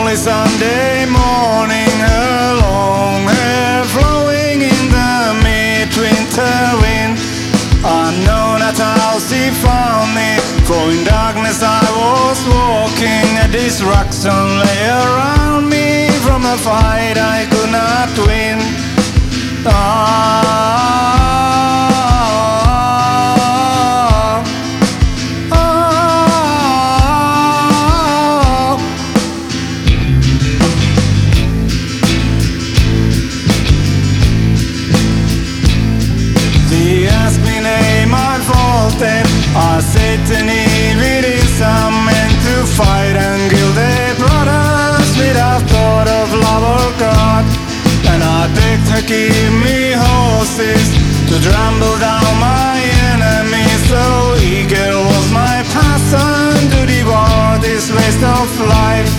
lonely Sunday morning, her long hair flowing in the midwinter wind. Unknown at how she found me, for in darkness I was walking. Destruction lay around me, from a fight I could not win. I said to Eve, it is some men to fight and kill their brothers without thought of love or God. And I begged her, give me horses to trample down my enemies. So eager was my passion to devour this waste of life.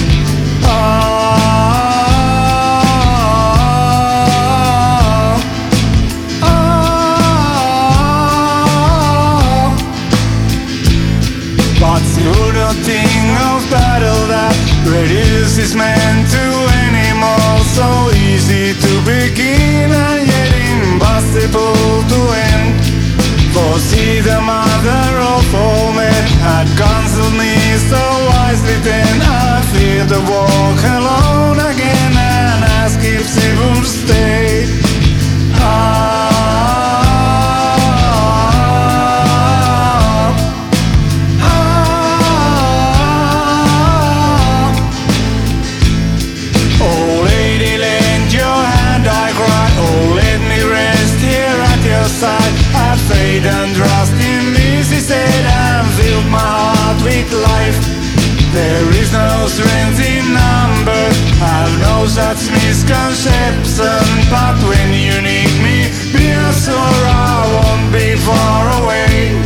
Thing of battle that reduces man to animals, so easy to begin and yet impossible to end. For she, the mother of all men, had counseled me so wisely then. I feared to walk alone again and ask if she would stay. Have faith and trust in me, she said, and filled my heart with life. There is no strength in numbers, have no such misconception. But when you need me, be sure I won't be far away.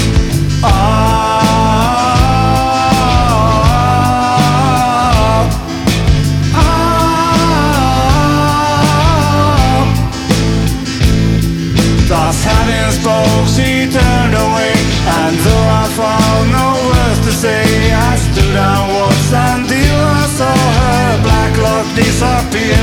Thus having spoke, she turned away, and though I found no words to say, I stood and watched until I saw her black lock disappear.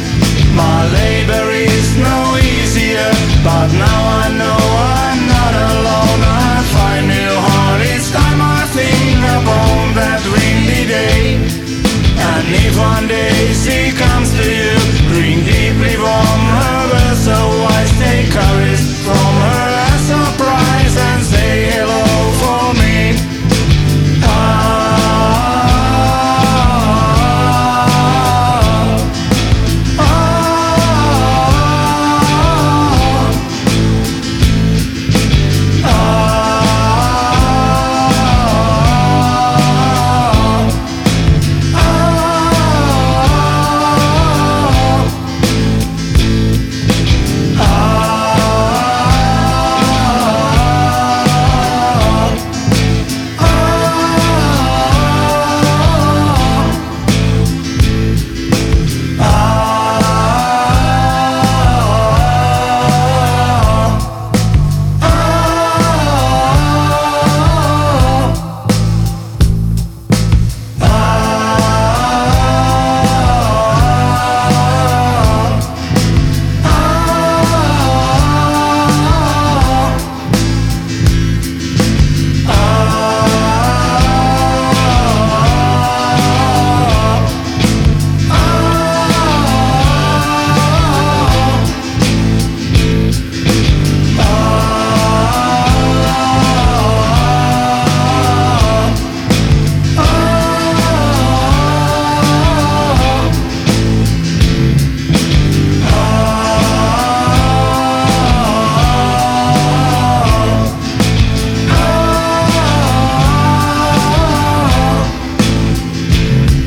My labor is no easier, but now I know I'm not alone. I find new heart each time I think upon that windy day. And if one day she comes to you, bring deeply warm her words so wise, take courage from her as a surprise and say hello for me.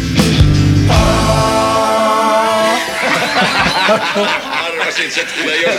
Arvasin, että se tulee